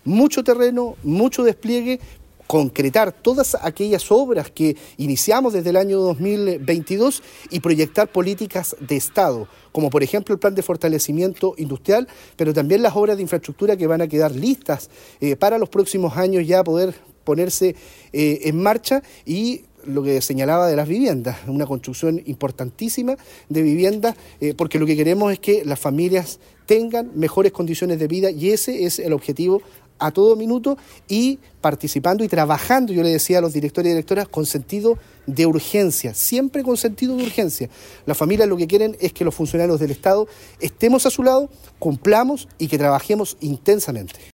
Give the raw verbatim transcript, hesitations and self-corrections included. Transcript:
mucho terreno, mucho despliegue, concretar todas aquellas obras que iniciamos desde el año dos mil veintidós y proyectar políticas de Estado, como por ejemplo el plan de fortalecimiento industrial, pero también las obras de infraestructura que van a quedar listas eh, para los próximos años ya poder ponerse eh, en marcha, y lo que señalaba de las viviendas, una construcción importantísima de viviendas, eh, porque lo que queremos es que las familias tengan mejores condiciones de vida, y ese es el objetivo a todo minuto, y participando y trabajando, yo le decía a los directores y directoras, con sentido de urgencia, siempre con sentido de urgencia. Las familias lo que quieren es que los funcionarios del Estado estemos a su lado, cumplamos y que trabajemos intensamente.